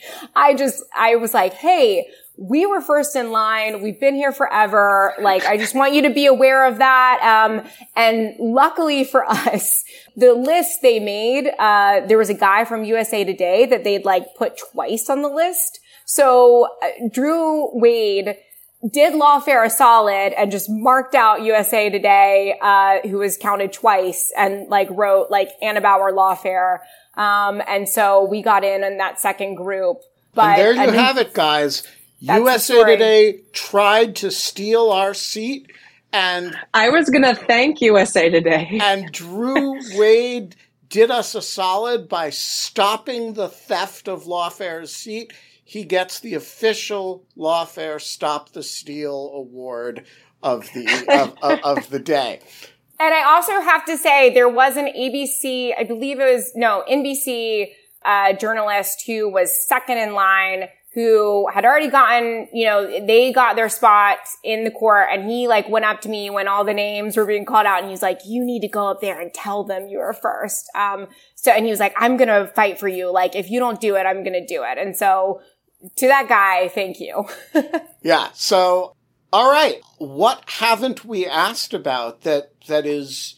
I just, I was like, hey, we were first in line. We've been here forever. Like, I just want you to be aware of that. Um, and luckily for us, the list they made, uh, there was a guy from U S A Today that they'd like put twice on the list. So uh, Drew Wade did Lawfare a solid and just marked out U S A Today, uh, who was counted twice and like wrote like Anna Bauer Lawfare. Um, and so we got in in that second group. But and there you I mean, have it, guys. U S A Today tried to steal our seat and I was going to thank U S A Today. And Drew Wade did us a solid by stopping the theft of Lawfare's seat. He gets the official Lawfare Stop the Steal award of the of, of, of the day. And I also have to say there was an A B C, I believe it was, no, N B C uh, journalist who was second in line who had already gotten, you know, they got their spot in the court and he like went up to me when all the names were being called out and he's like, you need to go up there and tell them you were first. Um, so, and he was like, I'm going to fight for you. Like, if you don't do it, I'm going to do it. And so, to that guy, thank you. Yeah. So, all right. What haven't we asked about that that is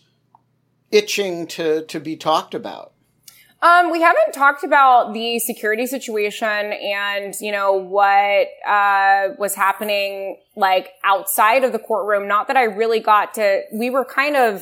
itching to, to be talked about? Um, we haven't talked about the security situation and, you know, what uh was happening, like, outside of the courtroom. Not that I really got to... We were kind of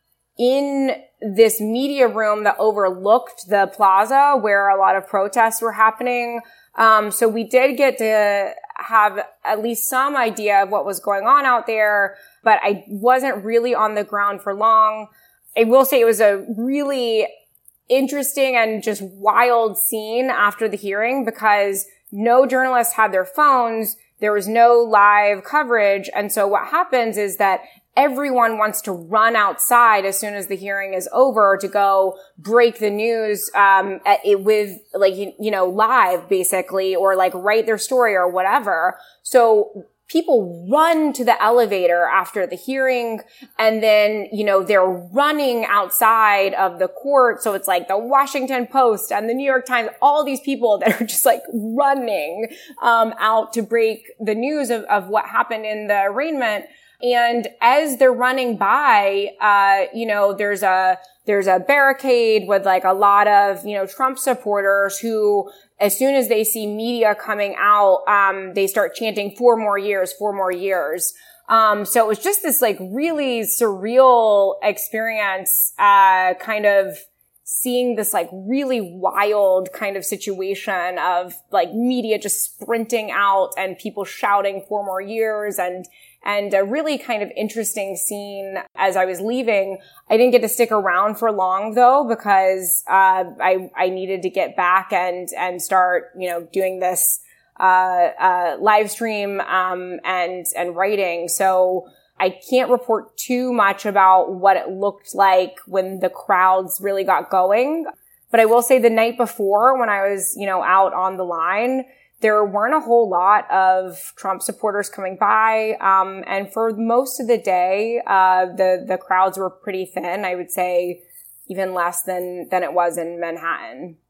in this media room that overlooked the plaza where a lot of protests were happening. Um, so we did get to have at least some idea of what was going on out there, but I wasn't really on the ground for long. I will say it was a really interesting and just wild scene after the hearing because no journalists had their phones. There was no live coverage. And so what happens is that everyone wants to run outside as soon as the hearing is over to go break the news, um, at, it with like, you, you know, live basically, or like write their story or whatever. So people run to the elevator after the hearing and then, you know, they're running outside of the court. So it's like the Washington Post and the New York Times, all these people that are just like running, um, out to break the news of, of what happened in the arraignment. And as they're running by, uh, you know, there's a, there's a barricade with like a lot of, you know, Trump supporters who, as soon as they see media coming out, um, they start chanting four more years, four more years. Um, so it was just this like really surreal experience, uh, kind of seeing this like really wild kind of situation of like media just sprinting out and people shouting four more years and, and a really kind of interesting scene as I was leaving. I didn't get to stick around for long though, because, uh, I, I needed to get back and, and start, you know, doing this, uh, uh, live stream, um, and, and writing. So I can't report too much about what it looked like when the crowds really got going. But I will say the night before when I was, you know, out on the line, there weren't a whole lot of Trump supporters coming by. Um, and for most of the day, uh, the, the crowds were pretty thin. I would say even less than, than it was in Manhattan.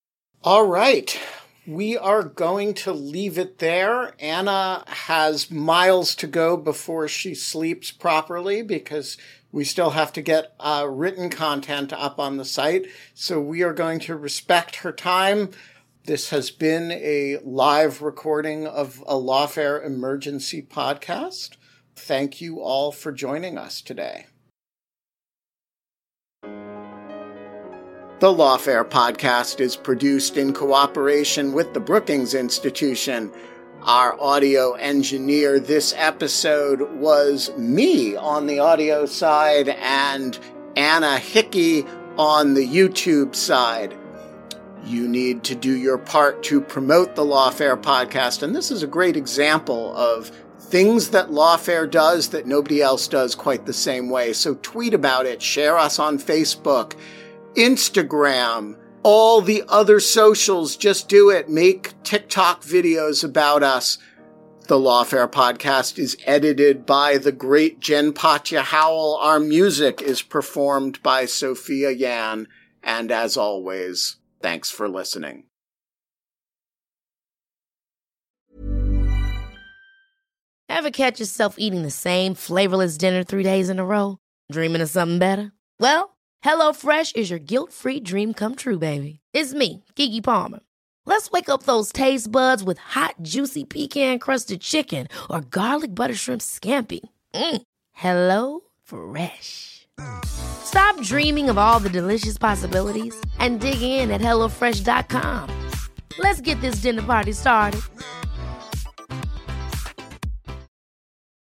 All right. We are going to leave it there. Anna has miles to go before she sleeps properly because we still have to get uh, written content up on the site. So we are going to respect her time. This has been a live recording of a Lawfare Emergency podcast. thank you all for joining us today. The Lawfare podcast is produced in cooperation with the Brookings Institution. Our audio engineer this episode was me on the audio side and Anna Hickey on the YouTube side. You need to do your part to promote the Lawfare podcast, and this is a great example of things that Lawfare does that nobody else does quite the same way. So tweet about it, share us on Facebook, Instagram, all the other socials. Just do it. Make TikTok videos about us. The Lawfare podcast is edited by the great Jen Patja Howell. Our music is performed by Sophia Yan. And as always, thanks for listening. Ever catch yourself eating the same flavorless dinner three days in a row? Dreaming of something better? Well, HelloFresh is your guilt-free dream come true, baby. It's me, Keke Palmer. Let's wake up those taste buds with hot, juicy pecan-crusted chicken or garlic butter shrimp scampi. Mm. Hello Fresh. Stop dreaming of all the delicious possibilities and dig in at hello fresh dot com. Let's get this dinner party started.